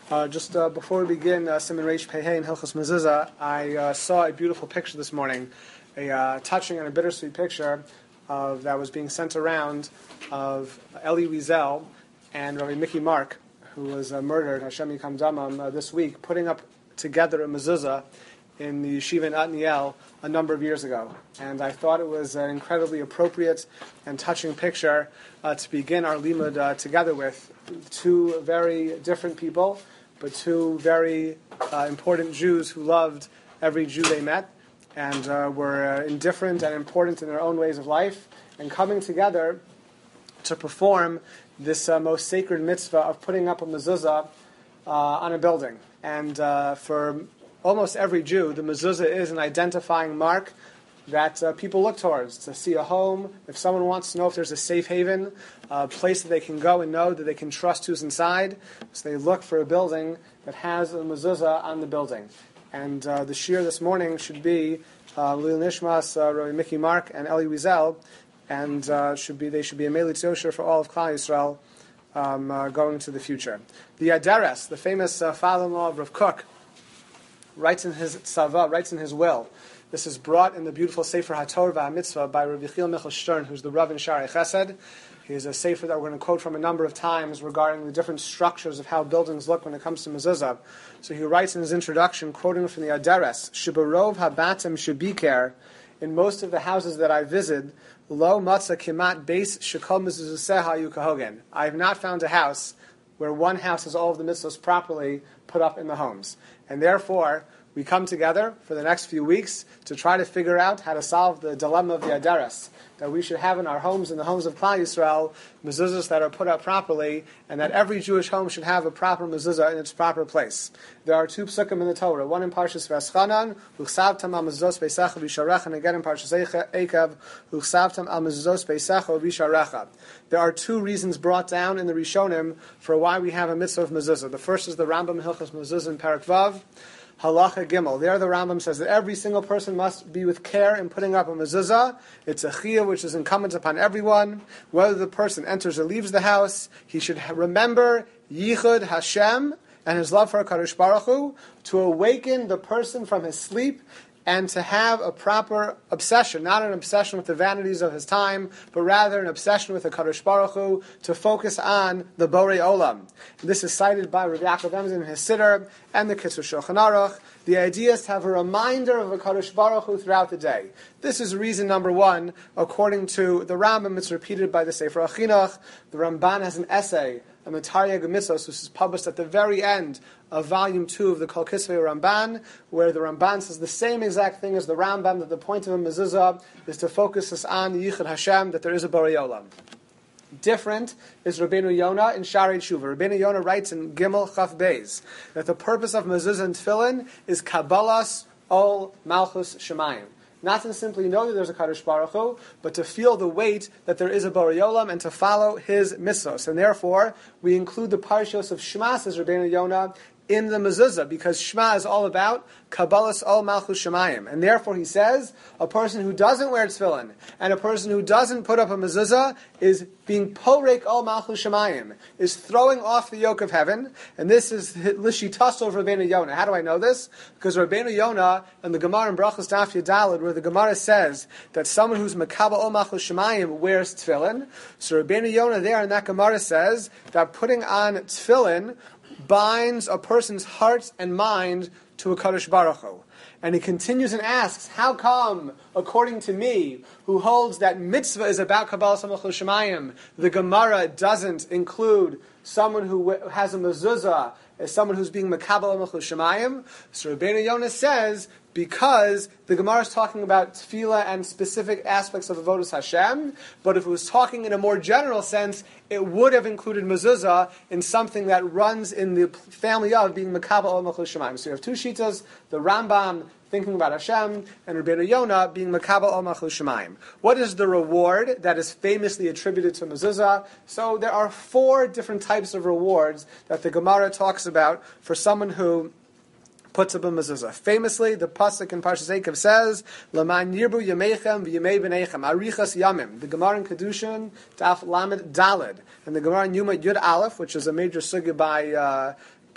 Just before we begin Siman Reish Pehei in Hilchos Mezuzah, I saw a beautiful picture this morning, a touching and a bittersweet picture that was being sent around of Elie Wiesel and Rabbi Mickey Mark, who was murdered, Hashem Yikam Damam, this week, putting up together a mezuzah in the yeshiva in Otniel a number of years ago. And I thought it was an incredibly appropriate and touching picture to begin our limud together with. Two very different people, but two very important Jews who loved every Jew they met and were indifferent and important in their own ways of life, and coming together to perform this most sacred mitzvah of putting up a mezuzah on a building. And for almost every Jew, the mezuzah is an identifying mark that people look towards to see a home. If someone wants to know if there's a safe haven, a place that they can go and know that they can trust who's inside, so they look for a building that has a mezuzah on the building. And the shir this morning should be Lil Nishmas, Rabbi Mickey Mark, and Elie Wiesel, and they should be a Melitz Yosher for all of Klal Yisrael going into the future. The Adares, the famous father-in-law of Rav Kook, writes in his tzava, writes in his will. This is brought in the beautiful Sefer HaTorah VaHaMitzvah by Rabbi Yechiel Michal Stern, who's the Rav in Sharei Chesed. He is a sefer that we're going to quote from a number of times regarding the different structures of how buildings look when it comes to mezuzah. So he writes in his introduction, quoting from the Adares, Shibarov habatim shabiker, in most of the houses that I visit, lo matza kimat beis shekol mezuzaseha yukahogen. I have not found a house where one house has all of the mitzvahs properly put up in the homes. And therefore, we come together for the next few weeks to try to figure out how to solve the dilemma of the Adares, that we should have in our homes, in the homes of Klal Yisrael, mezuzahs that are put up properly, and that every Jewish home should have a proper mezuzah in its proper place. There are two psukim in the Torah, one in Parshas V'eschanan, Uchsavtam al mezuzos beisacha v'sharecha, and again in Parshas Eikav, Uchsavtam al mezuzos beisacha v'sharecha. There are two reasons brought down in the Rishonim for why we have a mitzvah of mezuzah. The first is the Rambam Hilchos Mezuzah in Perek Vav, Halacha Gimel. There the Rambam says that every single person must be with care in putting up a mezuzah. It's a chiyuv which is incumbent upon everyone. Whether the person enters or leaves the house, he should remember Yichud Hashem and his love for HaKadosh Baruch Hu to awaken the person from his sleep and to have a proper obsession, not an obsession with the vanities of his time, but rather an obsession with the HaKadosh Baruch Hu, to focus on the Borei Olam. And this is cited by Rabbi Yaakov Emden in his Siddur and the Kitzur Shulchan Aruch. The idea is to have a reminder of the HaKadosh Baruch Hu throughout the day. This is reason number one, according to the Rambam. It's repeated by the Sefer HaChinuch. The Ramban has an essay on the Taryag Mitzvos, which is published at the very end of Volume 2 of the Kol Kisvei Ramban, where the Ramban says the same exact thing as the Rambam, that the point of a mezuzah is to focus us on Yichud Hashem, that there is a Borei Olam. Different is Rabbeinu Yonah in Sharei Tshuva. Rabbeinu Yonah writes in Gimel Chaf Beis that the purpose of mezuzah and tefillin is Kabbalas Ol Malchus Shemayim. Not to simply know that there's a Kadosh Baruch Hu, but to feel the weight that there is a Borei Olam and to follow his mitzvos. And therefore, we include the parshos of Shema, says Rabbeinu Yonah, in the mezuzah, because Shema is all about Kabbalas Ol Malchus Shemayim. And therefore, he says, a person who doesn't wear tefillin and a person who doesn't put up a mezuzah is being Porek Ol Malchus Shemayim, is throwing off the yoke of heaven. And this is Lishitas of Rabbeinu Yonah. How do I know this? Because Rabbeinu Yonah and the Gemara in Brachos Daf Yadalid, where the Gemara says that someone who's Makabel Ol Malchus Shemayim wears tefillin. So Rabbeinu Yonah there in that Gemara says that putting on tefillin binds a person's heart and mind to a Kadosh Baruch Hu. And he continues and asks, how come, according to me, who holds that mitzvah is about Kabbalas Ol Malchus Shemayim, the Gemara doesn't include someone who has a mezuzah as someone who's being Makabel Ol Malchus Shemayim? So Rabbeinu Yonah says, because the Gemara is talking about tefillah and specific aspects of avodas Hashem, but if it was talking in a more general sense, it would have included mezuzah in something that runs in the family of being Makabel Ol Malchus Shemayim. So you have two shitas, the Rambam thinking about Hashem, and Rabbeinu Yonah being Makabel Ol Malchus Shemayim. What is the reward that is famously attributed to mezuzah? So there are 4 different types of rewards that the Gemara talks about for someone who puts up a mezuzah. Famously, the pasuk in Parshas Eikav says, "Laman yirbu yameichem v'yamei b'neichem arichas yamim." The Gemara in Kedushin, Daf Lamed Daled, and the Gemara in Yuma Yud Aleph, which is a major sugya by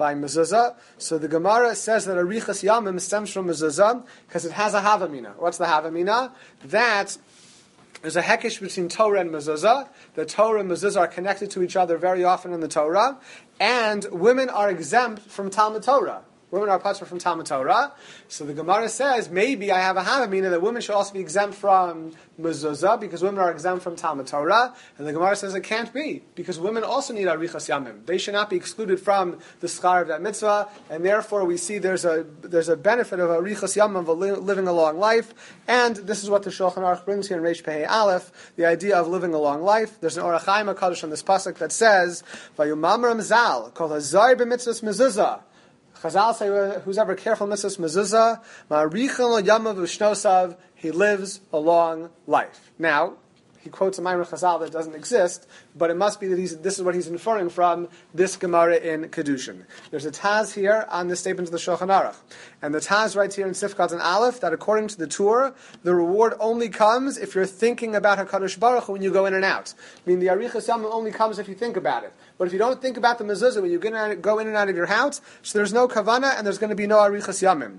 by mezuzah. So the Gemara says that arichas yamim stems from mezuzah because it has a havamina. What's the havamina? That there's a hekesh between Torah and mezuzah. The Torah and mezuzah are connected to each other very often in the Torah, and women are exempt from Talmud Torah. Women are patur from Talmud Torah. So the Gemara says, maybe I have a havamina that women should also be exempt from mezuzah because women are exempt from Talmud Torah. And the Gemara says it can't be because women also need arichas yamim. They should not be excluded from the schar of that mitzvah. And therefore we see there's a benefit of arichas yamim, of living a long life. And this is what the Shulchan Aruch brings here in Reish Pehei Aleph, the idea of living a long life. There's an Orach Chaim HaKadosh on this pasuk that says, Vayumamram zal, kol hazar b'mitzvahs mezuzah. Chazal say, who's ever careful mitzvahs mezuzah, ma'arichel yamav u'shnosav, he lives a long life. Now, he quotes a Maimar Chazal that doesn't exist, but it must be that this is what he's inferring from this Gemara in Kedushin. There's a Taz here on this statement of the Shulchan Aruch. And the Taz writes here in Sifkat and Aleph that according to the Tur, the reward only comes if you're thinking about HaKadosh Baruch Hu when you go in and out. I mean, the Arichas Yamim only comes if you think about it. But if you don't think about the mezuzah when you go in and out of your house, so there's no kavanah and there's going to be no Arichas Yamim.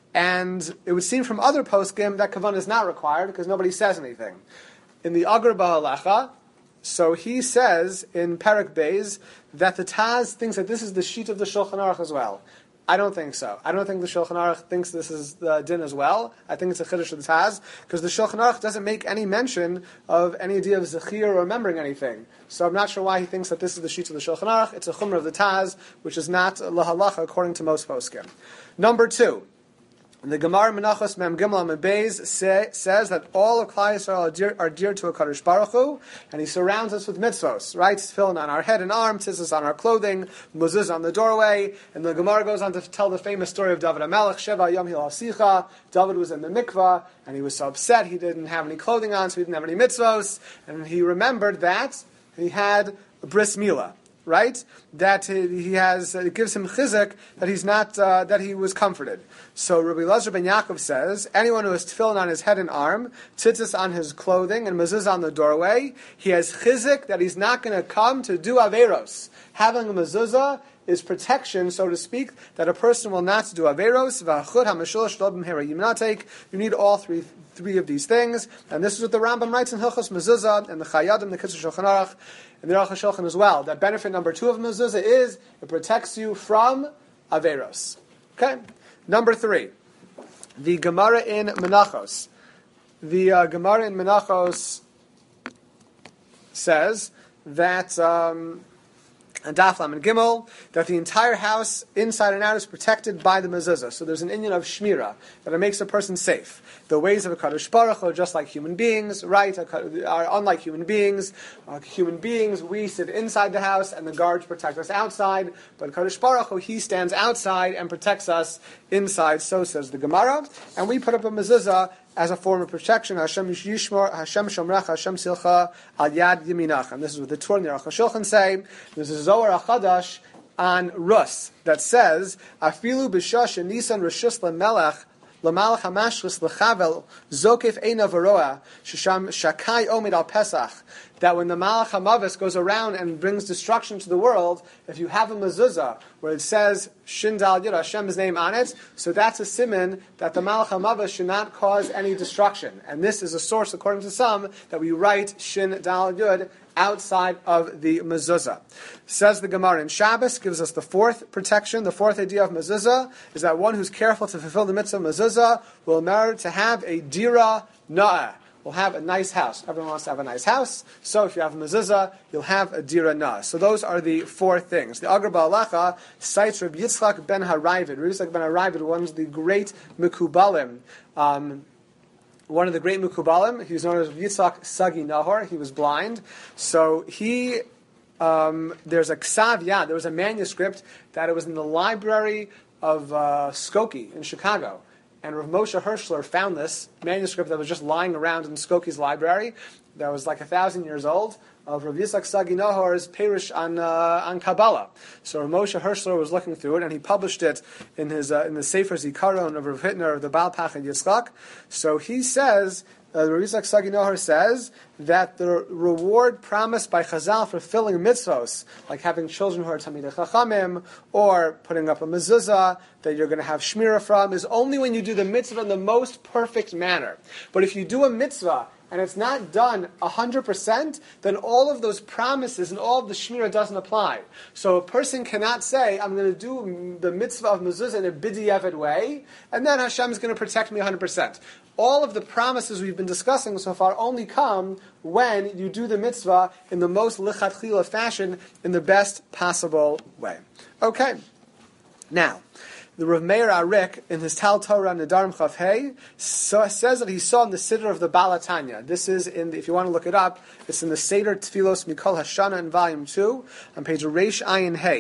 And it would seem from other poskim that kavanah is not required because nobody says anything. In the Agar Ba'alacha, so he says in Perek Beis that the Taz thinks that this is the sheet of the Shulchan Aruch as well. I don't think so. I don't think the Shulchan Aruch thinks this is the din as well. I think it's a chiddush of the Taz because the Shulchan Aruch doesn't make any mention of any idea of zechir or remembering anything. So I'm not sure why he thinks that this is the sheet of the Shulchan Aruch. It's a chumrah of the Taz, which is not lahalacha according to most poskim. Number 2. The Gemara Menachos Mem Gimel Amud Beis says that all of Klal Yisrael are dear to a Kadosh Baruch Hu, and He surrounds us with mitzvos, right? Tefillin on our head and arm, tzitzis on our clothing, mezuzah on the doorway, and the Gemara goes on to tell the famous story of David HaMelech, Sheva Yom Hil Asicha. David was in the mikvah, and he was so upset he didn't have any clothing on, so he didn't have any mitzvos, and he remembered that he had a bris milah. Right, that he has, it gives him chizuk that he's not, that he was comforted. So Rabbi Elazar ben Yaakov says, anyone who has tefillin on his head and arm, tzitzis on his clothing, and mezuzah on the doorway, he has chizuk that he's not going to come to do averos. Having a mezuzah is protection, so to speak, that a person will not do averos. You need all three of these things, and this is what the Rambam writes in Hilchos Mezuzah and the Chayadim, the Kitzur Shulchan Aruch, and the Aruch HaShulchan as well. That benefit number 2 of Mezuzah is it protects you from averos. Okay, number 3, the Gemara in Menachos. The Gemara in Menachos says that. And Daf Lamed Gimel, that the entire house, inside and out, is protected by the mezuzah. So there's an inyan of shmira, that it makes a person safe. The ways of a Kadosh Baruch Hu are just like human beings, right? Are unlike human beings. Human beings, we sit inside the house, and the guards protect us outside. But Kadosh Baruch Hu, He stands outside and protects us inside. So says the Gemara. And we put up a mezuzah as a form of protection. Hashem Yishmor, Hashem Shomrecha, Hashem Silcha, Al Yad Yaminach. And this is what the Torah and the Aruch HaShulchan say. There's a Zohar HaChadash on Rus that says, Afilu b'shash Nisan Rishus LeMelech, L'malach HaMashchus L'chavel, Zokef Eina Varoa, Shasham Shakai Omid Al Pesach. That when the Malach HaMavis goes around and brings destruction to the world, if you have a mezuzah where it says Shin Dal Yud, Hashem's name on it, so that's a siman that the Malach HaMavis should not cause any destruction. And this is a source, according to some, that we write Shin Dal Yud outside of the mezuzah. Says the Gemara in Shabbos, gives us the 4th protection. The 4th idea of mezuzah is that one who's careful to fulfill the mitzvah of mezuzah will merit to have a dira na'ah. Will have a nice house. Everyone wants to have a nice house. So if you have a mezuzah, you'll have a dira na'ah. So those are the 4 things. The Agar Ba'alacha cites Rabbi Yitzchak ben Harayvid. Rabbi Yitzchak ben Harayvid, one of the great Mekubalim. One of the great Mekubalim. He was known as Yitzchak Sagi Nahor. He was blind. So he, there's a Ksav Yad. There was a manuscript that it was in the library of Skokie in Chicago. And Rav Moshe Hirschler found this manuscript that was just lying around in Skokie's library that was like 1,000 years old. of Rav Yitzchak Sagi Nahor's Perush on Kabbalah. So Rav Moshe Hershler was looking through it, and he published it in his in the Sefer Zikaron of Rav Hittner of the Baal Pachad Yitzchak. So he says, Rav Yitzchak Sagi Nahor says that the reward promised by Chazal for fulfilling mitzvos, like having children who are Talmidei Chachamim, or putting up a mezuzah that you're going to have shmirah from, is only when you do the mitzvah in the most perfect manner. But if you do a mitzvah and it's not done 100%, then all of those promises and all of the shmirah doesn't apply. So a person cannot say, I'm going to do the mitzvah of mezuzah in a b'diavad way, and then Hashem is going to protect me 100%. All of the promises we've been discussing so far only come when you do the mitzvah in the most lichatchila fashion, in the best possible way. Okay. Now, the Rav Meir Arik, in his Tal Torah Nedarim Chav Hey, says that he saw in the Siddur of the Balatanya. This is if you want to look it up, it's in the Seder Tfilos Mikol Hashana in Volume 2, on page Reish Ayin Hey,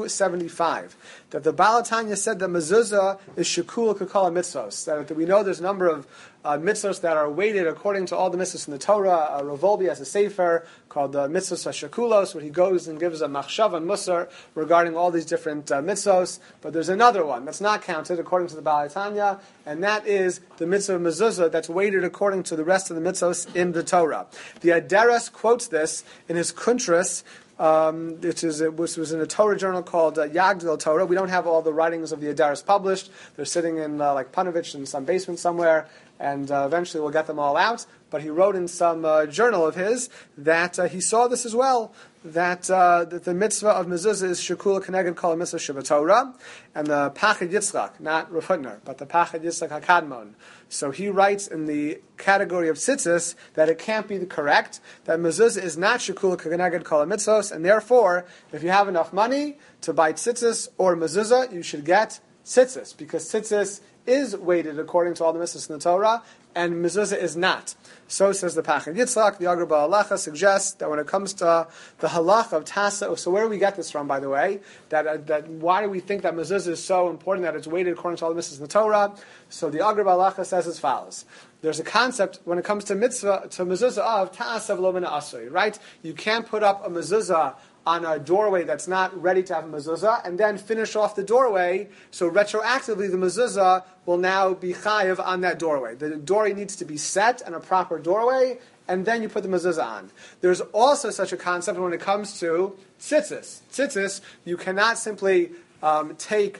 275. That the Balatanya said that mezuzah is shekul kekol mitzvos. That we know there's a number of mitzvos that are weighted according to all the mitzvos in the Torah. Rav Wolbe has a sefer called the Mitzvos HaShekulos, where he goes and gives a machshav and musar regarding all these different mitzvos. But there's another one that's not counted according to the Baal Tanya, and that is the mitzvah of mezuzah that's weighted according to the rest of the mitzvos in the Torah. The Aderes quotes this in his Kuntras, which was in a Torah journal called Yagdil Torah. We don't have all the writings of the Aderes published. They're sitting in like Panovich in some basement somewhere, and eventually we'll get them all out. But he wrote in some journal of his that he saw this as well, that the mitzvah of mezuzah is shekula keneged kol mitzvah shebatorah, and the Pachad Yitzchak, not Rav Hutner, but the Pachad Yitzchak HaKadmon. So he writes in the category of tzitzis that it can't be correct, that mezuzah is not shekula keneged kol mitzvos, and therefore, if you have enough money to buy tzitzis or mezuzah, you should get tzitzis, because tzitzis is weighted according to all the mitzvahs in the Torah, and mezuzah is not. So says the Pachad Yitzchak. The Agar Ba'alacha suggests that when it comes to the halach of tasa, so where do we get this from, by the way? That why do we think that mezuzah is so important that it's weighted according to all the mitzvahs in the Torah? So the Agar Ba'alacha says as follows. There's a concept when it comes to mitzvah, to mezuzah of tasa v'lo min asui, right? You can't put up a mezuzah on a doorway that's not ready to have a mezuzah, and then finish off the doorway, so retroactively the mezuzah will now be chayiv on that doorway. The doorway needs to be set in a proper doorway, and then you put the mezuzah on. There's also such a concept when it comes to tzitzis. Tzitzis, you cannot simply take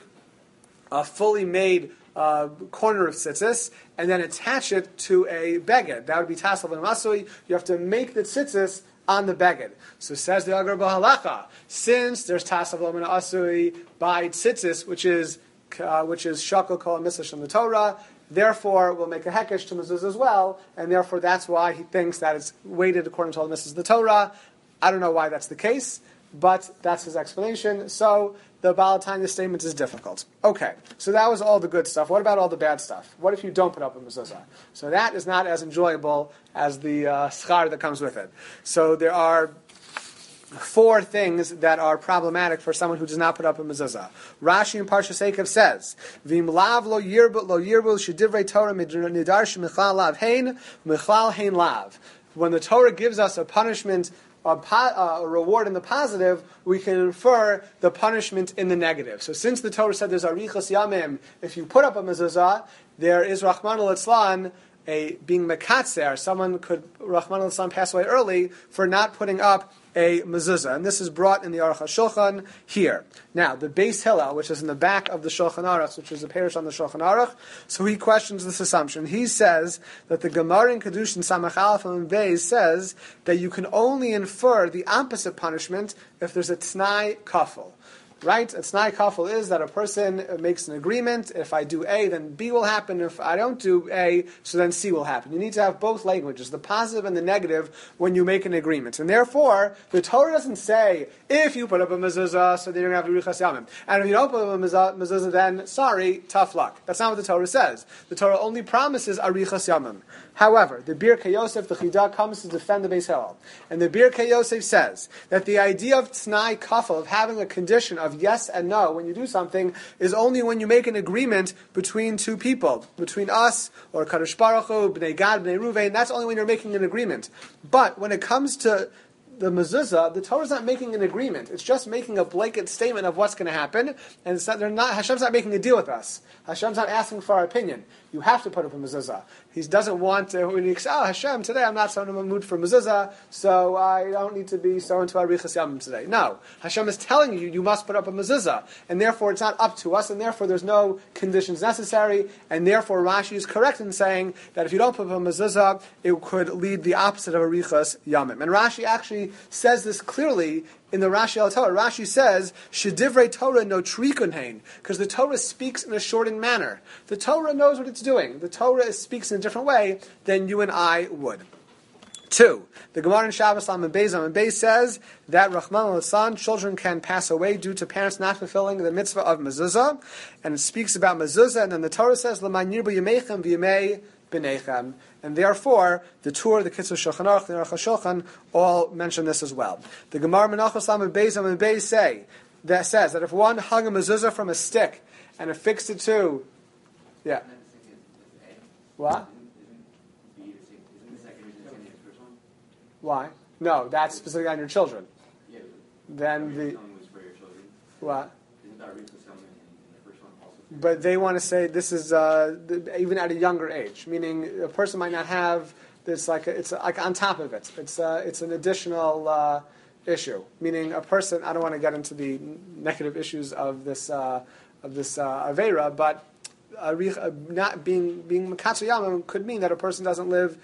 a fully made corner of tzitzis and then attach it to a beged. That would be tasal v'masui. You have to make the tzitzis on the beged. So says the Agar B'Halacha, since there's tasav lo min asui by tzitzis, which is shakol kol mitzvah from the Torah, therefore we'll make a hekesh to mezuzah as well, and therefore that's why he thinks that it's weighted according to all the mitzvahs of the Torah. I don't know why that's the case, but that's his explanation. So the Baal Tanya statement is difficult. Okay, so that was all the good stuff. What about all the bad stuff? What if you don't put up a mezuzah? So that is not as enjoyable as the schar that comes with it. So there are 4 things that are problematic for someone who does not put up a mezuzah. Rashi in Parshas Eikev says, "V'im lav lo yirbu shedivrei Torah nidarsh michlal lav hein michlal hein lav." When the Torah gives us a punishment, a reward in the positive, we can infer the punishment in the negative. So since the Torah said there's arichas yamim, if you put up a mezuzah, there is Rahman al-Itzlan, being mekatzer. Someone could, Rahman al-Itzlan, pass away early for not putting up a mezuzah. And this is brought in the Aruch HaShulchan here. Now, the Beis Hillel, which is in the back of the Shulchan Aruch, which is a parish on the Shulchan Aruch, so he questions this assumption. He says that the Gemara in Kedushin Samach Aleph and Beis says that you can only infer the opposite punishment if there's a T'nai Kafel. Right? A T'nai Kafel is that a person makes an agreement. If I do A, then B will happen. If I don't do A, so then C will happen. You need to have both languages, the positive and the negative, when you make an agreement. And therefore, the Torah doesn't say, if you put up a mezuzah, so then you're going to have Arichas Yamim. And if you don't put up a mezuzah, then, sorry, tough luck. That's not what the Torah says. The Torah only promises Arichas Yamim. However, the Birkei Yosef, the Chidah, comes to defend the Beis Hillel. And the Birkei Yosef says that the idea of T'nai Kafel, of having a condition of yes and no when you do something, is only when you make an agreement between 2 people, between us or Kadosh Baruch Hu, Bnei Gad, Bnei Ruvain. That's only when you're making an agreement. But when it comes to the mezuzah, the Torah is not making an agreement. It's just making a blanket statement of what's going to happen, and Hashem's not making a deal with us. Hashem's not asking for our opinion. You have to put up a mezuzah. He doesn't want to, when he says, Hashem, today I'm not so in a mood for mezuzah, so I don't need to be so into Arichas Yamim today. No. Hashem is telling you, you must put up a mezuzah, and therefore it's not up to us, and therefore there's no conditions necessary, and therefore Rashi is correct in saying that if you don't put up a mezuzah, it could lead the opposite of Arichas Yamim. And Rashi actually says this clearly in the Rashi al Torah. Rashi says, "Shedivrei Torah no trikunhein," because the Torah speaks in a shortened manner. The Torah knows what it's doing. The Torah speaks in a different way than you and I would. 2. The Gemara in Shabbos Lamed Beis says that Rahman al-San, children can pass away due to parents not fulfilling the mitzvah of mezuzah, and it speaks about mezuzah, and then the Torah says, "L'man yirbu yameichem v'yamei b'neichem," and therefore the Tur, the Kitzur Shulchan Aruch, the Aruch HaShulchan all mention this as well. The Gemara Menachos Lamed Beis says that if one hung a mezuzah from a stick and affixed it to, what? Why? No, that's specifically on your children. Yeah, then the was for your children. What? Isn't that Arichas Yamim in the first one also? But they want to say this is even at a younger age, meaning a person might not have this it's like on top of it. It's an additional issue, meaning a person. I don't want to get into the negative issues of this avera, but not being Mekatzer Yamim could mean that a person doesn't live,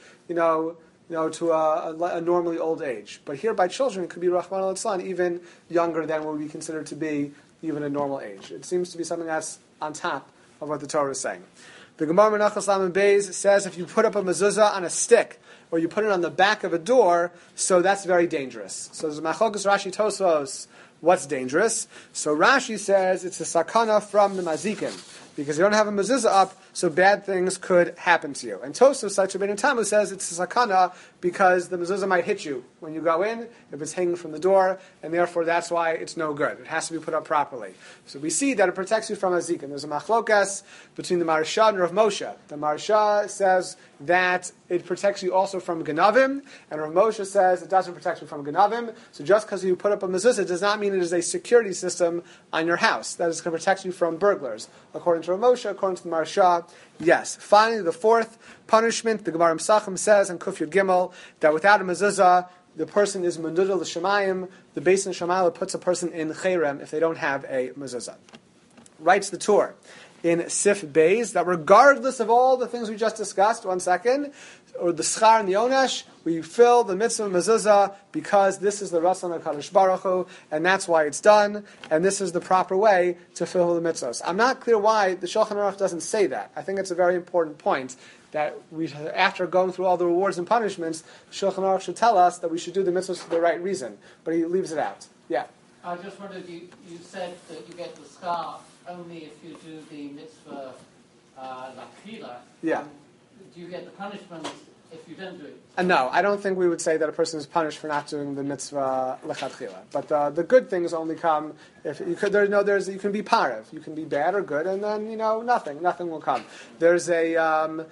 to a normally old age. But here by children, it could be Rahman al-San, even younger than what we consider to be even a normal age. It seems to be something that's on top of what the Torah is saying. The Gemara Menachos Lamed Beis says if you put up a mezuzah on a stick, or you put it on the back of a door, so that's very dangerous. So there's Machlokas Rashi Tosfos, what's dangerous? So Rashi says it's a sakana from the mazikin, because you don't have a mezuzah up, so bad things could happen to you. And Tosfos Sach Rabbeinu Tamu says it's a sakana because the mezuzah might hit you when you go in, if it's hanging from the door, and therefore that's why it's no good. It has to be put up properly. So we see that it protects you from mazikin. There's a machlokas between the Maharsha and Rav Moshe. The Maharsha says that it protects you also from ganavim, and Rav Moshe says it doesn't protect you from ganavim. So just because you put up a mezuzah does not mean it is a security system on your house that is going to protect you from burglars. According to Rav Moshe, according to the Maharsha, yes. Finally, the fourth punishment, the Gemara Pesachim says in Kuf Yud Gimel, that without a mezuzah, the person is menudel l'shamayim. The Beis Din Shamayim puts a person in cherem if they don't have a mezuzah. Writes the Tur in Sif Beis that regardless of all the things we just discussed, or the schar and the onesh, we fill the mitzvah of mezuzah because this is the Ratzon HaKadosh Baruch Hu, and that's why it's done, and this is the proper way to fill the mitzvahs. I'm not clear why the Shulchan Aruch doesn't say that. I think it's a very important point that we, after going through all the rewards and punishments, the Shulchan Aruch should tell us that we should do the mitzvahs for the right reason, but he leaves it out. Yeah? I just wondered, you said that you get the schar only if you do the mitzvah l'chila. Yeah. Do you get the punishment if you don't do it? No, I don't think we would say that a person is punished for not doing the mitzvah lechatchila. But the good things only come if you could. You can be parav, you can be bad or good, and then nothing will come. The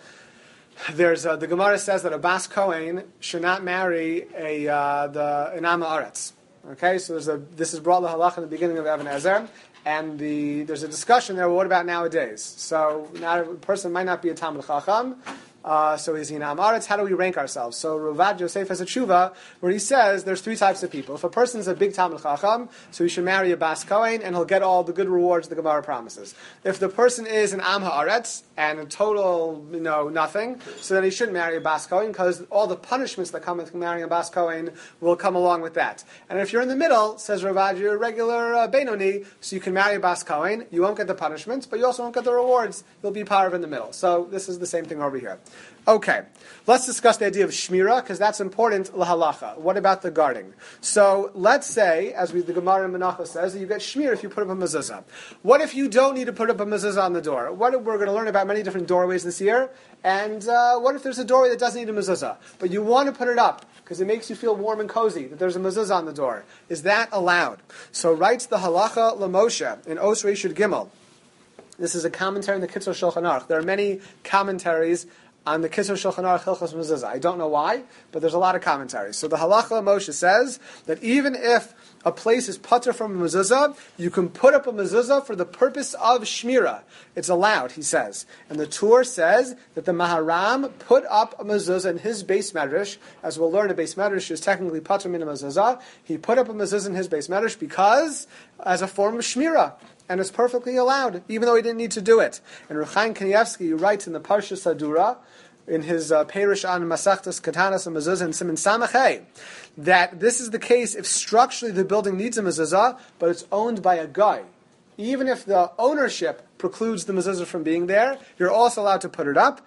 Gemara says that a Bas Kohen should not marry an Am Haaretz. Okay, so this is brought lahalacha in the beginning of Even Ezer. And there's a discussion there, well, what about nowadays? So now a person might not be a Talmid Chacham, so is he an Am Haaretz? How do we rank ourselves? So Ravad Yosef has a tshuva where he says there's three types of people. If a person is a big Talmid Chacham, so he should marry a Bas Kohen, and he'll get all the good rewards the Gemara promises. If the person is an Am Haaretz, and a total, nothing, so then he shouldn't marry a Bas Kohen, because all the punishments that come with marrying a Bas Kohen will come along with that. And if you're in the middle, says Ravad, you're a regular Benoni, so you can marry a Bas Kohen, you won't get the punishments, but you also won't get the rewards. You'll be parav in the middle. So this is the same thing over here. Okay, let's discuss the idea of shmira, because that's important lahalacha. What about the guarding? So let's say, as the Gemara in Menachos says, that you get shmir if you put up a mezuzah. What if you don't need to put up a mezuzah on the door? We're going to learn about many different doorways this year, and what if there's a doorway that doesn't need a mezuzah, but you want to put it up because it makes you feel warm and cozy that there's a mezuzah on the door? Is that allowed? So writes the halacha l'Moshe in Os Reish Yud Gimel. This is a commentary in the Kitzur Shulchan Aruch. There are many commentaries on the Kisur Shulchan Aruch Hilchos Mezuzah. I don't know why, but there's a lot of commentary. So the Halacha Moshe says that even if a place is patur from a mezuzah, you can put up a mezuzah for the purpose of shmira. It's allowed, he says. And the Tur says that the Maharam put up a mezuzah in his base medrash. As we'll learn, a base medrash is technically patur min a mezuzah. He put up a mezuzah in his base medrash because, as a form of shmira. And it's perfectly allowed, even though he didn't need to do it. And Ruchaim Kanievsky writes in the Parsha Sadura, in his Perish on Masachtas Katanas and Mezuzah and Siman Samachay, that this is the case if structurally the building needs a mezuzah, but it's owned by a guy. Even if the ownership precludes the mezuzah from being there, you're also allowed to put it up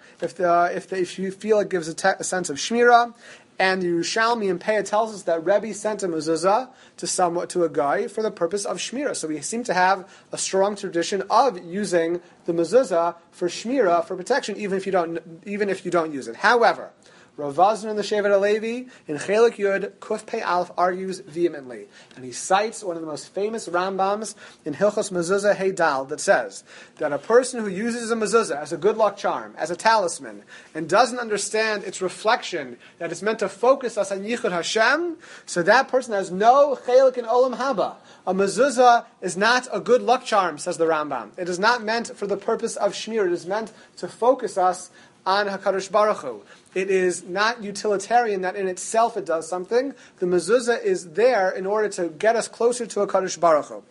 if you feel it gives a sense of shmira. And the Yerushalmi and Peah tells us that Rebbe sent a mezuzah to a guy for the purpose of shmira. So we seem to have a strong tradition of using the mezuzah for shmira, for protection, even if you don't use it. However, Rav Vazner in the Shevet HaLevi in Chelik Yud Kuf Pei Aleph argues vehemently, and he cites one of the most famous Rambams in Hilchos Mezuzah Hey Dal that says that a person who uses a mezuzah as a good luck charm, as a talisman, and doesn't understand its reflection that it's meant to focus us on Yichud Hashem, so that person has no Chelik in Olam Haba. A mezuzah is not a good luck charm, says the Rambam. It is not meant for the purpose of shmir. It is meant to focus us on HaKadosh Baruch Hu. It is not utilitarian that in itself it does something. The mezuzah is there in order to get us closer to HaKadosh Baruch Hu.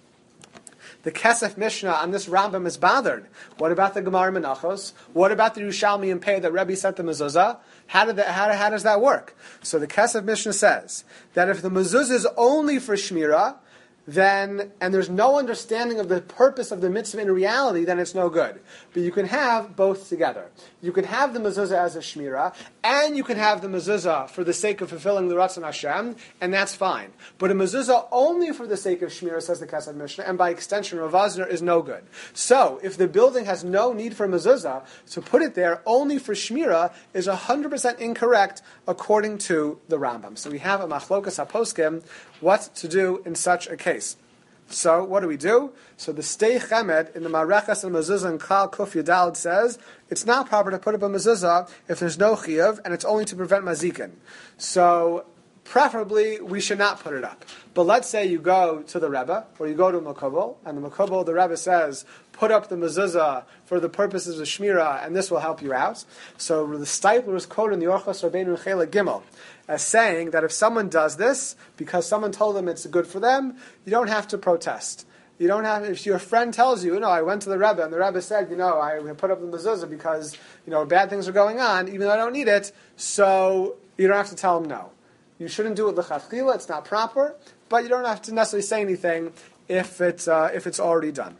The Kesef Mishnah on this Rambam is bothered. What about the Gemara Menachos? What about the Yerushalmi and Pei that Rebbe sent the mezuzah? How does that work? So the Kesef Mishnah says that if the mezuzah is only for shmira, and there's no understanding of the purpose of the mitzvah in reality, then it's no good. But you can have both together. You can have the mezuzah as a shmira, and you can have the mezuzah for the sake of fulfilling the Ratzon Hashem, and that's fine. But a mezuzah only for the sake of shmira, says the Kesef Mishnah, and by extension Rav Vazner, is no good. So, if the building has no need for mezuzah, to put it there only for shmira is 100% incorrect according to the Rambam. So we have a machlokas haposkim, what to do in such a case. So, what do? So the Stei Chemed in the Marechas and Mezuzah and Klal Kuf Yudalad says it's not proper to put up a mezuzah if there's no chiyuv and it's only to prevent mazikin. So, preferably we should not put it up. But let's say you go to the Rebbe or you go to a Makubal, and the Makubal, the Rebbe says, put up the mezuzah for the purposes of shmira, and this will help you out. So the Steipler is quoted in the Orchos Rabbeinu Chelik Gimel as saying that if someone does this because someone told them it's good for them, you don't have to protest. You don't have. If your friend tells you, I went to the Rebbe and the Rebbe said, I put up the mezuzah because bad things are going on, even though I don't need it, so you don't have to tell him no. You shouldn't do it l'chachila; it's not proper. But you don't have to necessarily say anything if it's already done.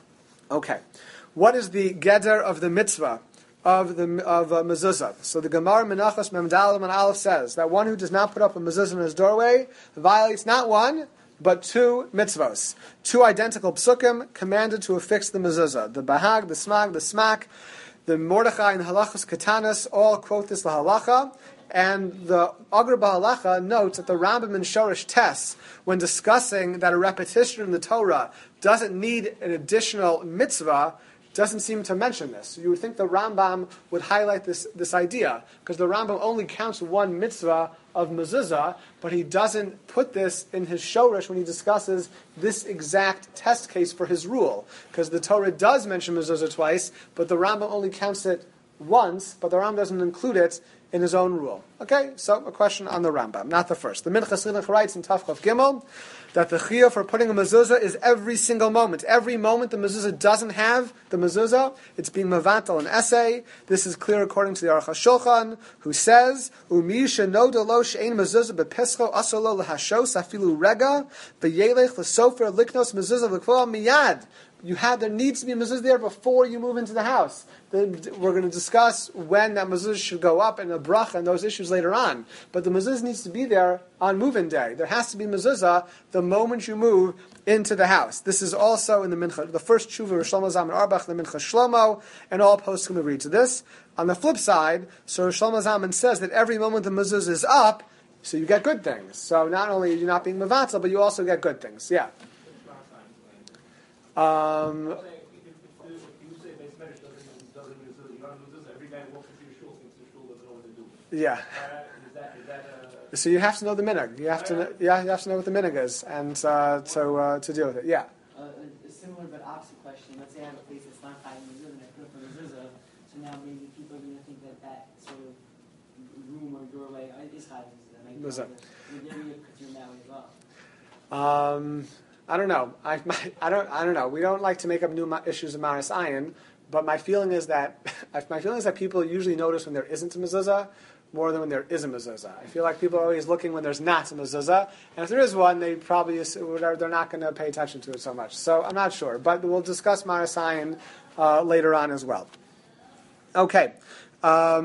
Okay, what is the geder of the mitzvah of mezuzah? So the Gemara Menachos Mem Daled and Aleph says that one who does not put up a mezuzah in his doorway violates not one but two mitzvos, two identical psukim commanded to affix the mezuzah. The Bahag, the Smag, the Smak, the Mordechai and Halachos Katanas all quote this lahalacha. And the Agra Ba'alacha notes that the Rambam in Shorish Tes, when discussing that a repetition in the Torah doesn't need an additional mitzvah, doesn't seem to mention this. You would think the Rambam would highlight this idea, because the Rambam only counts one mitzvah of mezuzah, but he doesn't put this in his Shorish when he discusses this exact test case for his rule, because the Torah does mention mezuzah twice, but the Rambam only counts it once, but the Rambam doesn't include it in his own rule. Okay, so a question on the Rambam, not the first. The Minchas Chinuch writes in Tafchav Gimel that the chiyuv for putting a mezuzah is every single moment. Every moment the mezuzah doesn't have the mezuzah, it's being mevatel an essay. This is clear according to the Aruch HaShulchan, who says, "Umi shenoda lo she'ein mezuzah bepescho asolo lahashos afilu rega v'yelech l'sofer liknos mezuzah l'kvol miyad." There needs to be a mezuzah there before you move into the house. Then we're going to discuss when that mezuzah should go up and the bracha and those issues later on. But the mezuzah needs to be there on move-in day. There has to be mezuzah the moment you move into the house. This is also in the Mincha, the first tshuva of Shlomo Zalman Auerbach, the Mincha Shlomo, and all poskim agree to this. On the flip side, so Shlomo Zalman says that every moment the mezuzah is up, so you get good things. So not only are you not being mevatel, but you also get good things. Yeah. If you say base marriage doesn't every guy who walks into your shul thinks it's know what to do. Yeah. Is that So you have to know the minhag. You have to you have to know what the minhag is, and to deal with it. Yeah. A similar but opposite question. Let's say I have a place that's not hiding mezuzah, and I put up a mezuzah, so now maybe people are going to think that sort of room or doorway is hiding mezuzah. Maybe you could do that way as well. I don't know. I don't know. We don't like to make up new issues of Maris Ayin, but my feeling is that people usually notice when there isn't a mezuzah more than when there is a mezuzah. I feel like people are always looking when there's not a mezuzah, and if there is one, they're not going to pay attention to it so much. So I'm not sure, but we'll discuss Maris Ayin later on as well. Okay. How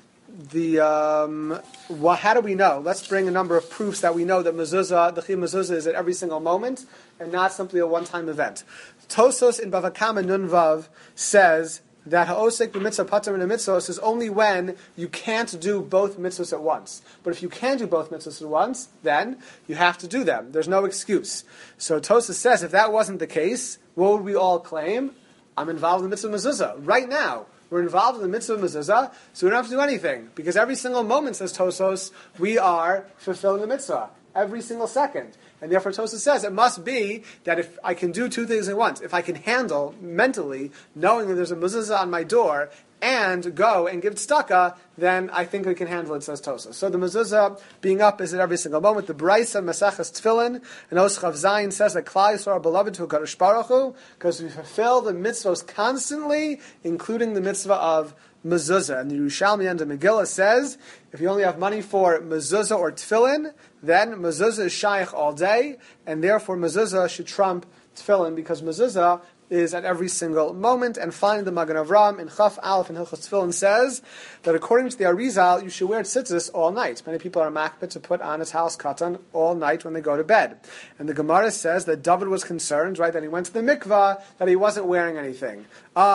do we know? Let's bring a number of proofs that we know that mezuzah, the chiyuv mezuzah, is at every single moment and not simply a one-time event. Tosos in Bava Kama Nun Vav says that ha'osek b'mitzvah pater min mitzvos is only when you can't do both mitzvahs at once. But if you can do both mitzvahs at once, then you have to do them. There's no excuse. So Tosos says if that wasn't the case, what would we all claim? I'm involved in the mitzvah mezuzah right now. We're involved in the mitzvah mezuzah, so we don't have to do anything. Because every single moment, says Tosos, we are fulfilling the mitzvah. Every single second. And therefore Tosos says it must be that if I can do two things at once, if I can handle mentally knowing that there's a mezuzah on my door and go and give tzedakah, then I think we can handle it, says Tosos. So the mezuzah being up is at every single moment. The Brisa Maseches Tefillin and Oschav Zayin says that Klal Yisrael are beloved to HaKadosh Baruch Hu because we fulfill the mitzvahs constantly, including the mitzvah of mezuzah. And the Yerushalmi and the Megillah says, if you only have money for mezuzah or tefillin, then mezuzah is shaykh all day, and therefore mezuzah should trump tefillin, because mezuzah is at every single moment. And finally, the Magen Avraham in Chaf Aleph in Hilchos Tefillin says that according to the Arizal, you should wear tzitzis all night. Many people are makbid to put on a talis katan all night when they go to bed. And the Gemara says that David was concerned, right, that he went to the mikvah, that he wasn't wearing anything.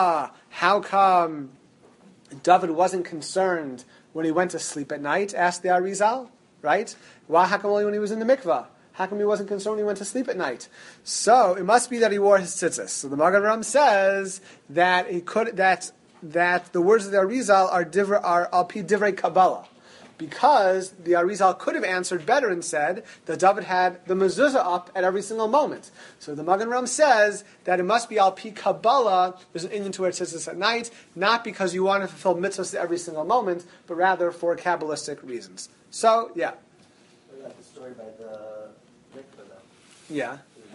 How come David wasn't concerned when he went to sleep at night? Asked the Arizal, right? Why? How come only when he was in the mikvah? How come he wasn't concerned when he went to sleep at night? So it must be that he wore his tzitzis. So the Magen Avraham says that he could that the words of the Arizal are al pi divrei Kabbalah, because the Arizal could have answered better and said that David had the mezuzah up at every single moment. So the Magen Avraham says that it must be al pi Kabbalah, there's an Indian to wear tzitzis at night, not because you want to fulfill mitzvahs at every single moment, but rather for Kabbalistic reasons. So, yeah. We got the story by the mikvah, though. Yeah.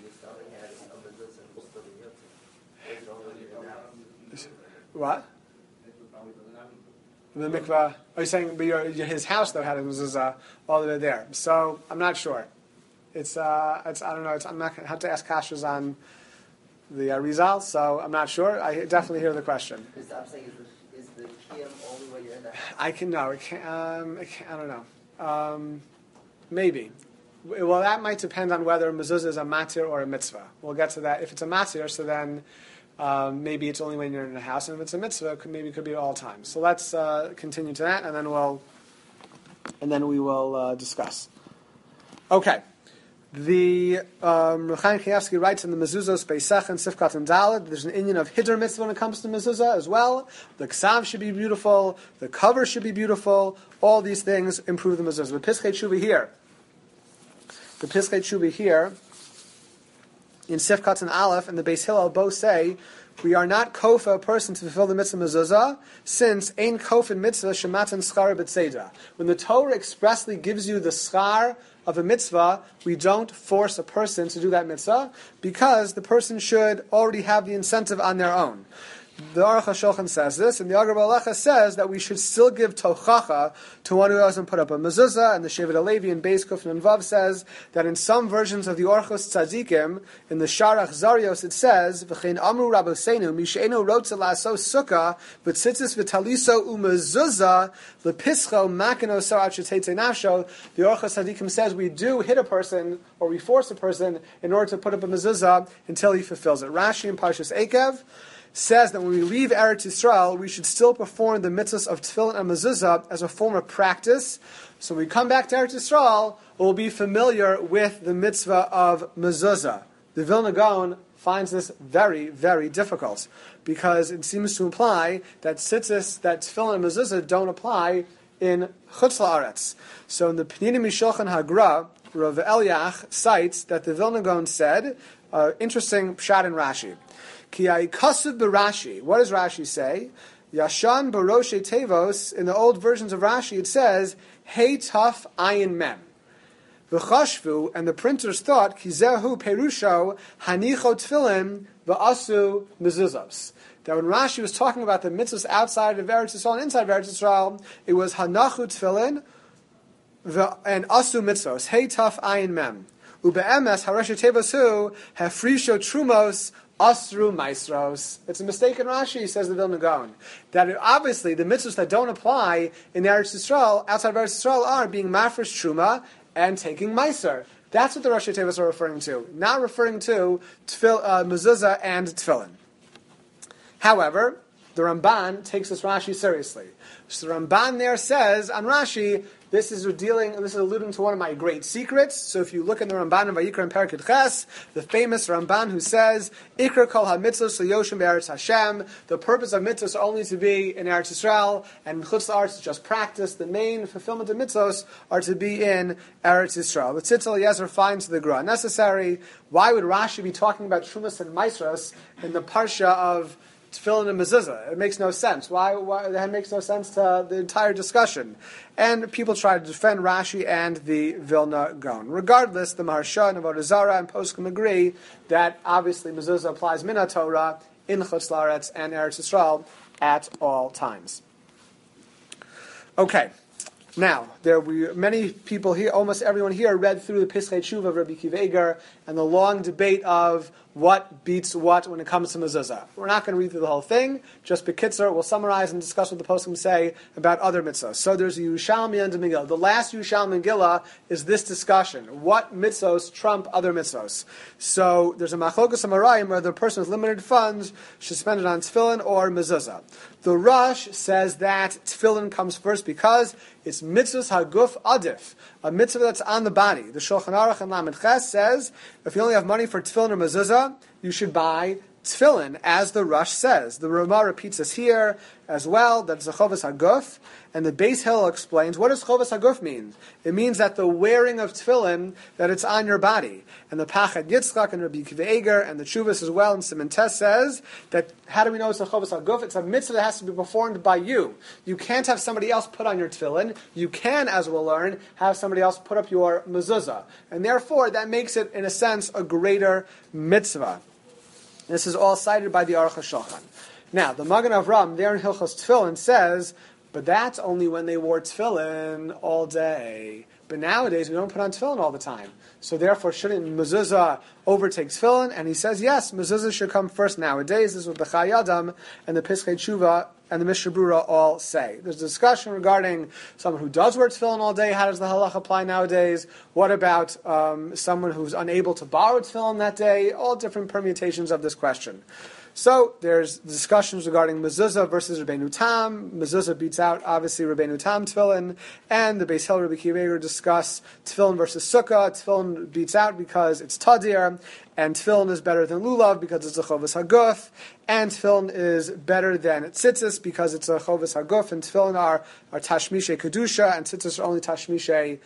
What? The mikvah. Are you saying his house though had a mezuzah all the way there? So I'm not sure. It's I don't know. I'm not going to have to ask kashas on the Arizal, so I'm not sure. I definitely hear the question. I'm saying is the kiyum only when you're in the house? I don't know. Maybe. Well, that might depend on whether mezuzah is a matir or a mitzvah. We'll get to that. If it's a matir, so then maybe it's only when you're in the house, and if it's a mitzvah, it could be at all times. So let's continue to that, and then we will discuss. Okay. The Chaim Kanievsky writes in the Mezuzos Beisach and Sifkat and Daled, there's an inyan of Hiddur mitzvah when it comes to mezuzah as well. The ksav should be beautiful, the cover should be beautiful. All these things improve the mezuzah. The Piskei Tshuva here, in Sifkat and Aleph and the Beis Hillel both say, we are not kofa a person to fulfill the mitzvah mezuzah, since ein kofin mitzvah shematan schar b'tzeda. When the Torah expressly gives you the schar of a mitzvah, we don't force a person to do that mitzvah, because the person should already have the incentive on their own. The Aruch HaShulchan says this, and the Agar Balecha says that we should still give tochacha to one who doesn't put up a mezuzah, and the Shevet HaLevi in Beis Kuf Nun Vav says that in some versions of the Orchos Tzadikim, in the Sharach Zarios, it says, V'chein amru Rabbeinu, misheinu rotze la'asos sukkah, v'tzitzis v'taliso u'mezuzah, lepischo makino sa'at sheteitze nafsho. The Orchos Tzadikim says we do hit a person, or we force a person, in order to put up a mezuzah until he fulfills it. Rashi in Parshas Ekev says that when we leave Eretz Yisrael, we should still perform the mitzvahs of tefillin and mezuzah as a form of practice. So when we come back to Eretz Yisrael, we'll be familiar with the mitzvah of mezuzah. The Vilna Gaon finds this very, very difficult, because it seems to imply that tzitzis, that tefillin and mezuzah don't apply in Chutz La'aretz. So in the Pninim Mishulchan Hagra, Rav Eliach cites that the Vilna Gaon said, interesting pshat in Rashi. Ki ha'ikasuv b'Rashi. What does Rashi say? Yashan baroshe tevos. In the old versions of Rashi, it says Hey Taf Ayin Mem. V'chashvu, and the printers thought Kizehu Perusho Hanicho Tefillin v'Asu Mezuzos. That when Rashi was talking about the mitzvahs outside of Eretz Yisrael and inside of Eretz Yisrael, it was Hanachu Tefillin and Asu Mitzvos. Hey Taf Ayin Mem. Ube'emes Harashet Tevosu Hefrisho Trumos Asru Maestros. It's a mistake in Rashi, says the Vilna Gaon. That obviously the mitzvahs that don't apply in Eretz Yisrael, outside of Eretz Yisrael, are being mafresh truma and taking meiser. That's what the Rashi Tevos are referring to, not referring to mezuzah and tefillin. However, the Ramban takes this Rashi seriously. So the Ramban there says on Rashi, this is alluding to one of my great secrets. So if you look in the Ramban in Vayikra and Perikut Ches, the famous Ramban who says, Ikra kol ha-mitzvos l'yoshim be'eretz Hashem, the purpose of mitzvos are only to be in Eretz Yisrael, and chutz la'aretz is just practice. The main fulfillment of mitzvos are to be in Eretz Yisrael. The Tzitz Eliezer finds the Gra necessary. Why would Rashi be talking about Trumas and Maisros in the Parsha of Tefillin and mezuzah? It makes no sense. Why? That makes no sense to the entire discussion. And people try to defend Rashi and the Vilna Gaon. Regardless, the Maharsha and Avodah Zarah and Poskim agree that obviously mezuzah applies min Torah in Chutz La'aretz and Eretz Yisrael at all times. Okay. Now, many people here, almost everyone here, read through the Pischei Tshuva of Rabbi Akiva Eiger and the long debate of what beats what when it comes to mezuzah. We're not going to read through the whole thing. Just Bekitzer, we'll summarize and discuss what the poskim say about other mitzvahs. So there's a Yerushalmi and a Megillah. The last Yerushalmi and Megillah is this discussion. What mitzvahs trump other mitzvahs? So there's a Machlokas Amarayim where the person with limited funds should spend it on tefillin or mezuzah. The Rosh says that tefillin comes first because it's mitzvahs haguf adif, a mitzvah that's on the body. The Shulchan Aruch and Lamed Ches says if you only have money for tefillin or mezuzah, you should buy tefillin, as the Rosh says. The Ramah repeats this here as well, that it's a chovas haguf, and the Beis Hillel explains, what does chovas haguf mean? It means that the wearing of tefillin, that it's on your body. And the Pachad Yitzchak and Rabbi Akiva Eiger and the Chuvas as well, and Siman Tes says, that how do we know it's a chovas haguf? It's a mitzvah that has to be performed by you. You can't have somebody else put on your tefillin. You can, as we'll learn, have somebody else put up your mezuzah. And therefore, that makes it, in a sense, a greater mitzvah. This is all cited by the Aruch HaShulchan. Now, the Magen Avram there in Hilchos Tefillin says, but that's only when they wore tefillin all day. But nowadays, we don't put on tefillin all the time. So therefore, shouldn't mezuzah overtake tefillin? And he says, yes, mezuzah should come first nowadays. This is what the Chai Adam and the Pischei Tshuva and the Mishnah Brura all say. There's a discussion regarding someone who does wear tefillin all day. How does the halach apply nowadays? What about someone who's unable to borrow tefillin that day? All different permutations of this question. So there's discussions regarding mezuzah versus Rabbeinu Tam. Mezuzah beats out, obviously, Rabbeinu Tam tefillin. And the Beis Hillel Rabbi Akiva Eiger discuss tefillin versus sukkah. Tefillin beats out because it's tadir. And tefillin is better than lulav because it's a chovas haguf. And tefillin is better than tzitzis because it's a chovas haguf. And tefillin are tashmishe kedusha, and tzitzis are only tashmishe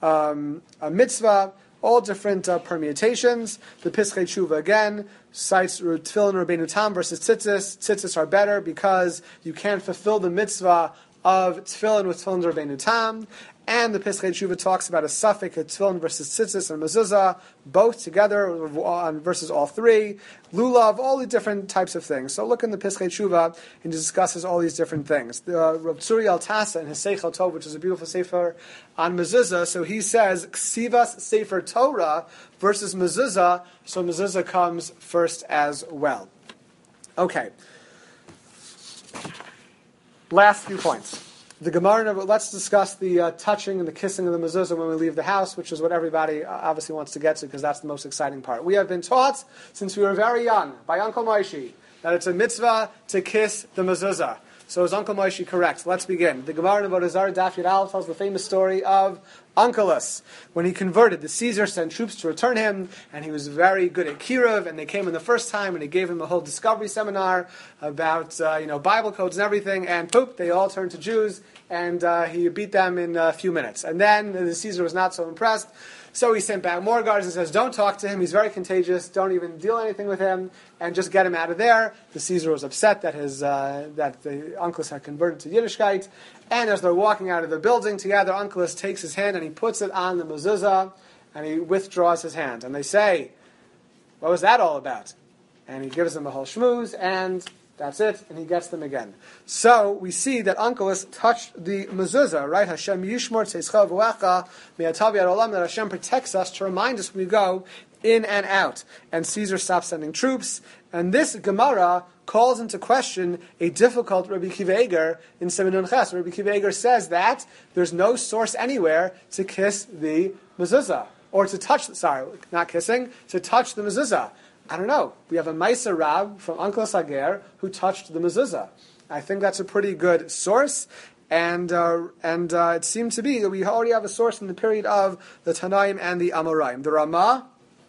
a mitzvah. All different permutations. The Pischei Tshuva again cites tefillin Rabbeinu Tam versus tzitzis. Tzitzis are better because you can't fulfill the mitzvah of tefillin with tefillin Rabbeinu Tam. And the Pischei Tshuva talks about a suffix of tefillin versus tzitzis and mezuzah, both together on versus all three. Lulav, all the different types of things. So look in the Pischei Tshuva and discusses all these different things. Rav Tzuri Altasa in his Seichel Tov, which is a beautiful sefer on mezuzah, so he says Ksivas Sefer Torah versus mezuzah, so mezuzah comes first as well. Okay. Last few points. The Gemara, let's discuss the touching and the kissing of the mezuzah when we leave the house, which is what everybody obviously wants to get to, because that's the most exciting part. We have been taught, since we were very young, by Uncle Moshe, that it's a mitzvah to kiss the mezuzah. So is Uncle Moshe correct? Let's begin. The Gemara in Avodah Zarah Daf Yud Aleph tells the famous story of Onkelos. When he converted, the Caesar sent troops to return him, and he was very good at Kiruv, and they came in the first time, and he gave him a whole discovery seminar about Bible codes and everything, and poop, they all turned to Jews, and he beat them in a few minutes. And then the Caesar was not so impressed, so he sent back more guards and says, don't talk to him, he's very contagious, don't even deal anything with him, and just get him out of there. The Caesar was upset that that the Onkelos had converted to Yiddishkeit, and as they're walking out of the building together, Onkelos takes his hand and he puts it on the mezuzah, and he withdraws his hand. And they say, what was that all about? And he gives them a whole shmooze, and that's it, and he gets them again. So we see that Onkelos touched the mezuzah, right? Hashem yishmor tzeischa v'uecha me'atav yad olam, that Hashem protects us to remind us when we go in and out. And Caesar stops sending troops. And this Gemara calls into question a difficult Rabbi Akiva Eiger in Siman Nun Ches. Rabbi Akiva Eiger says that there's no source anywhere to kiss the mezuzah, or to touch, not kissing, to touch the mezuzah. I don't know. We have a Meiser Rab from Onkelos Hager who touched the mezuzah. I think that's a pretty good source, and it seemed to be that we already have a source in the period of the Tanaim and the Amoraim. The Ramah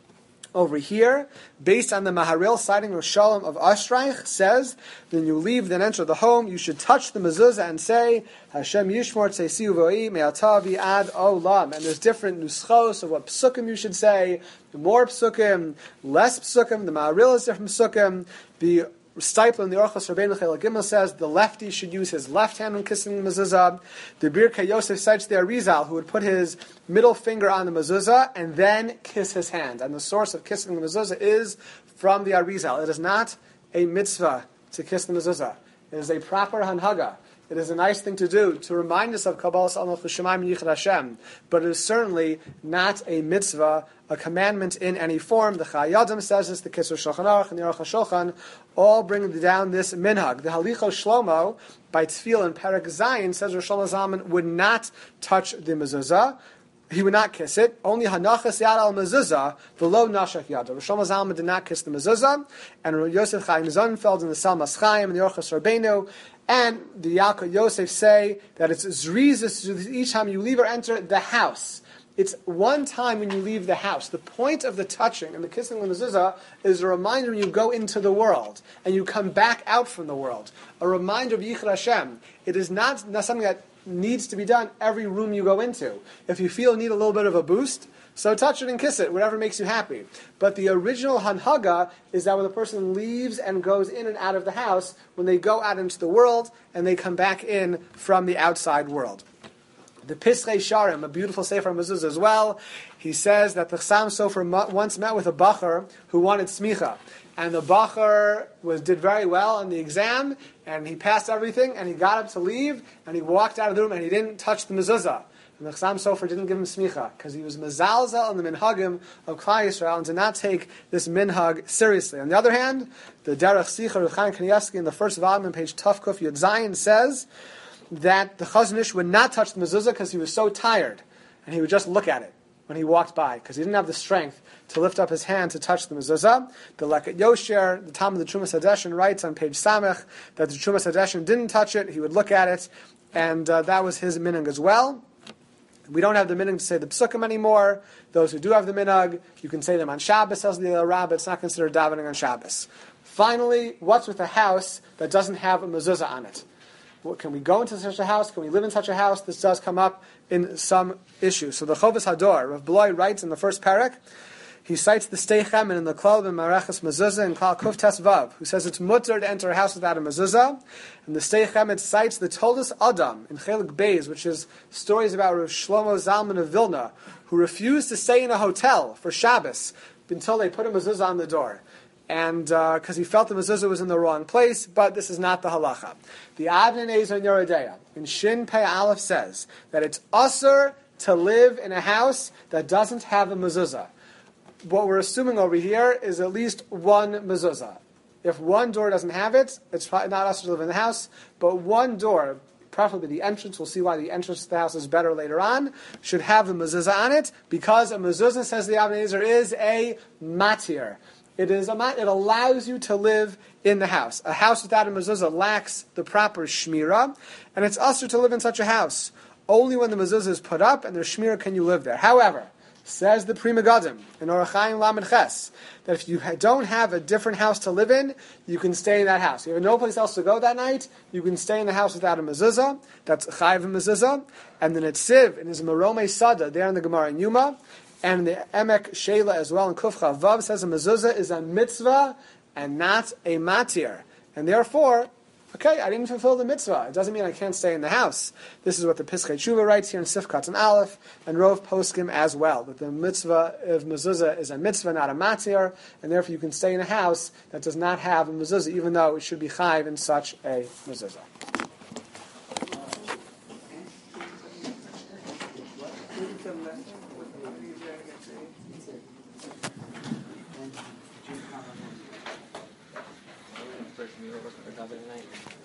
over here, based on the Maharil citing Rosh Shalom of Ashraich, says, when you leave, then enter the home, you should touch the mezuzah and say, Hashem Yishmor Tzeisi Uvo'i Me'atavi Ad Olam. And there's different nuschos of what psukim you should say, more psukim, less psukim, the Maharil is different psukim, the Stipler in the Orchos Rabbeinu Chel Gimel says the lefty should use his left hand when kissing the mezuzah. The Birkei Yosef cites the Arizal, who would put his middle finger on the mezuzah and then kiss his hand. And the source of kissing the mezuzah is from the Arizal. It is not a mitzvah to kiss the mezuzah. It is a proper hanhaga. It is a nice thing to do to remind us of Kabbalas Al Chushamayim Yichud Hashem, but it is certainly not a mitzvah, a commandment in any form. The Chayadim says this, the Kisur Shulchan Aruch and the Aruch HaShulchan all bring down this minhag. The Halichos Shlomo by Tefillah and Perek Zayin says Rosh Shlomo Zalman would not touch the mezuzah. He would not kiss it. Only hanachas yad al mezuzah, below nashach yad. Rosh Shlomo Zalman did not kiss the mezuzah, and Yosef Chaim Zonfeld in the Salmas Chaim and the Orchos Rabbeinu and the Yaakov Yosef say that it's zrizis each time you leave or enter the house. It's one time when you leave the house. The point of the touching and the kissing of the mezuzah is a reminder when you go into the world and you come back out from the world. A reminder of Yichud Hashem. It is not something that needs to be done every room you go into. If you feel you need a little bit of a boost, so touch it and kiss it, whatever makes you happy. But the original hanhaga is that when the person leaves and goes in and out of the house, when they go out into the world and they come back in from the outside world. The Pischei Sharim, a beautiful sefer mezuzah as well, he says that the Chassam Sofer once met with a bacher who wanted smicha. And the bacher did very well on the exam, and he passed everything, and he got up to leave, and he walked out of the room, and he didn't touch the mezuzah. And the Chassam Sofer didn't give him smicha, because he was mezalzel on the minhagim of Klal Yisrael, and did not take this minhag seriously. On the other hand, the Derech Sicha of Chaim Kanievsky in the first volume on page Tafkuf Yud Zayin says that the Chazon Ish would not touch the mezuzah because he was so tired, and he would just look at it when he walked by, because he didn't have the strength to lift up his hand to touch the mezuzah. The Leket Yosher, the Talmud of the Trumas Hadeshin, writes on page Samech that the Trumas Hadeshin didn't touch it, he would look at it, and that was his minhag as well. We don't have the minhag to say the psukim anymore. Those who do have the minhag, you can say them on Shabbos, says the Rabbah. It's not considered davening on Shabbos. Finally, what's with a house that doesn't have a mezuzah on it? Can we go into such a house? Can we live in such a house? This does come up in some issues. So the Chovos Hador, Rav Bloy writes in the first parak, he cites the Steichem and in the Klal and Marachas Mezuzah and Klal Kuf Tes Vav, who says it's mutter to enter a house without a mezuzah. And the Steichem, it cites the Toldos Adam in Chelik Beis, which is stories about Rav Shlomo Zalman of Vilna, who refused to stay in a hotel for Shabbos until they put a mezuzah on the door. And because he felt the mezuzah was in the wrong place, but this is not the halacha. The Avnei Nezer in Yerodea in Shin Pei Aleph says that it's usher to live in a house that doesn't have a mezuzah. What we're assuming over here is at least one mezuzah. If one door doesn't have it, it's probably not usher to live in the house, but one door, preferably the entrance, we'll see why the entrance to the house is better later on, should have the mezuzah on it, because a mezuzah, says the Avnei Nezer, is a matir. It allows you to live in the house. A house without a mezuzah lacks the proper shmira, and it's usher to live in such a house. Only when the mezuzah is put up and there's shmira can you live there. However, says the Pri Megadim in Orach Chaim Lamed Ches, that if you don't have a different house to live in, you can stay in that house. You have no place else to go that night, you can stay in the house without a mezuzah. That's Chayiv mezuzah. And the Netziv in his Meromei Sada, there in the Gemara in Yuma, and in the Emek Sheila as well in Kufcha Vav, says a mezuzah is a mitzvah and not a matir. And therefore, okay, I didn't fulfill the mitzvah. It doesn't mean I can't stay in the house. This is what the Piskei Tshuva writes here in Sifkat and Aleph, and Rov Poskim as well, that the mitzvah of mezuzah is a mitzvah, not a matir, and therefore you can stay in a house that does not have a mezuzah, even though it should be chayiv in such a mezuzah. First meal of the other night.